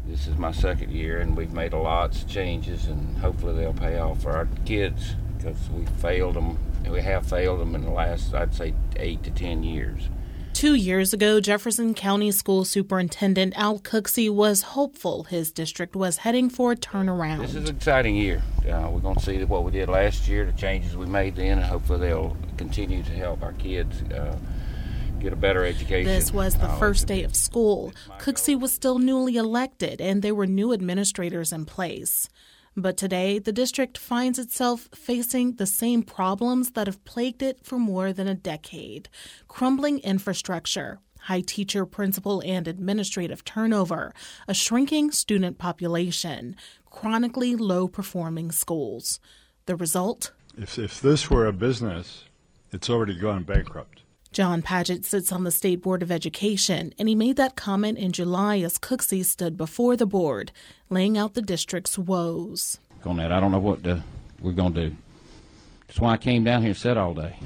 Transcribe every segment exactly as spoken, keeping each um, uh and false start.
This is my second year, and we've made a lots of changes, and hopefully they'll pay off for our kids, because we failed them, and we have failed them in the last, I'd say, eight to ten years. Two years ago, Jefferson County School Superintendent Al Cooksey was hopeful his district was heading for a turnaround. This is an exciting year. Uh, we're going to see what we did last year, the changes we made then, and hopefully they'll continue to help our kids uh, get a better education. This was the first day of school. Cooksey was still newly elected, and there were new administrators in place. But today, the district finds itself facing the same problems that have plagued it for more than a decade: crumbling infrastructure, high teacher, principal, and administrative turnover, a shrinking student population, chronically low-performing schools. The result? If, if this were a business, it's already gone bankrupt. John Padgett sits on the State Board of Education, and he made that comment in July as Cooksey stood before the board, laying out the district's woes. On that, I don't know what the, we're going to do. That's why I came down here and sat all day.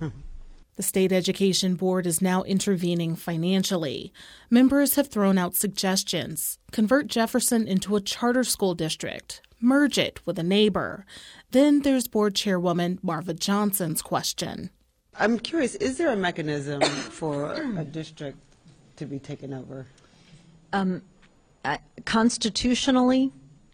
The State Education Board is now intervening financially. Members have thrown out suggestions: convert Jefferson into a charter school district, merge it with a neighbor. Then there's board chairwoman Marva Johnson's question. I'm curious, is there a mechanism for a district to be taken over? Um, uh, constitutionally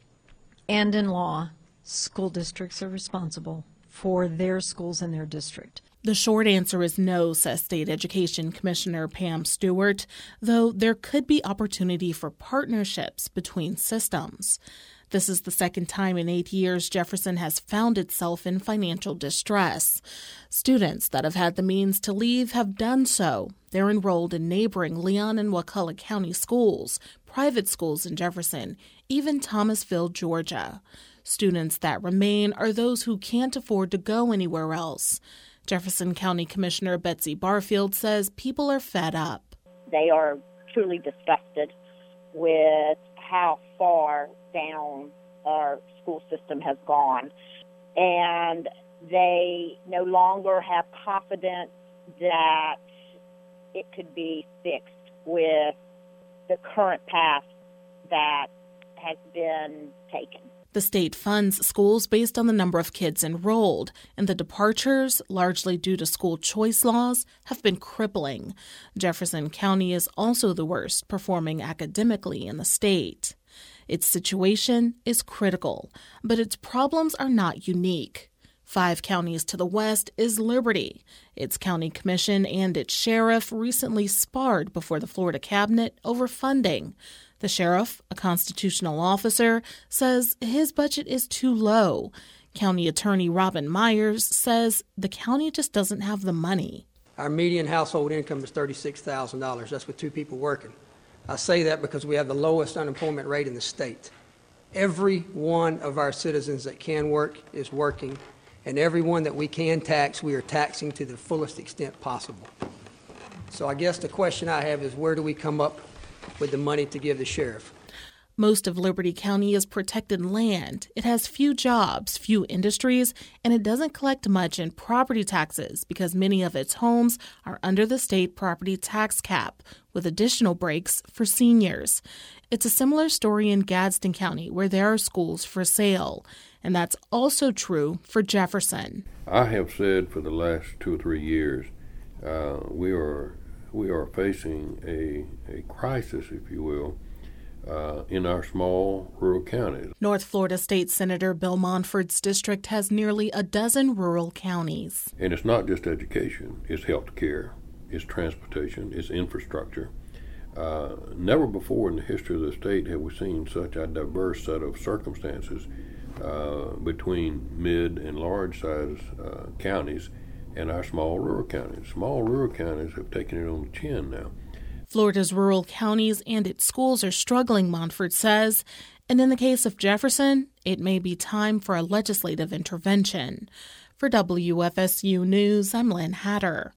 and in law, school districts are responsible for their schools and their district. The short answer is no, says State Education Commissioner Pam Stewart, though there could be opportunity for partnerships between systems. This is the second time in eight years Jefferson has found itself in financial distress. Students that have had the means to leave have done so. They're enrolled in neighboring Leon and Wakulla County schools, private schools in Jefferson, even Thomasville, Georgia. Students that remain are those who can't afford to go anywhere else. Jefferson County Commissioner Betsy Barfield says people are fed up. They are truly disgusted with how far down our school system has gone, and they no longer have confidence that it could be fixed with the current path that has been taken. The state funds schools based on the number of kids enrolled, and the departures, largely due to school choice laws, have been crippling. Jefferson County is also the worst performing academically in the state. Its situation is critical, but its problems are not unique. Five counties to the west is Liberty. Its county commission and its sheriff recently sparred before the Florida cabinet over funding. The sheriff, a constitutional officer, says his budget is too low. County Attorney Robin Myers says the county just doesn't have the money. Our median household income is thirty-six thousand dollars. That's with two people working. I say that because we have the lowest unemployment rate in the state. Every one of our citizens that can work is working, and everyone that we can tax, we are taxing to the fullest extent possible. So I guess the question I have is, where do we come up with the money to give the sheriff? Most of Liberty County is protected land. It has few jobs, few industries, and it doesn't collect much in property taxes because many of its homes are under the state property tax cap, with additional breaks for seniors. It's a similar story in Gadsden County, where there are schools for sale, and that's also true for Jefferson. I have said for the last two or three years, uh, we are we are facing a, a crisis, if you will, Uh, in our small rural counties. North Florida State Senator Bill Monford's district has nearly a dozen rural counties. And it's not just education, it's health care, it's transportation, it's infrastructure. Uh, never before in the history of the state have we seen such a diverse set of circumstances uh, between mid and large size uh, counties and our small rural counties. Small rural counties have taken it on the chin now. Florida's rural counties and its schools are struggling, Monford says, and in the case of Jefferson, it may be time for a legislative intervention. For W F S U News, I'm Lynn Hatter.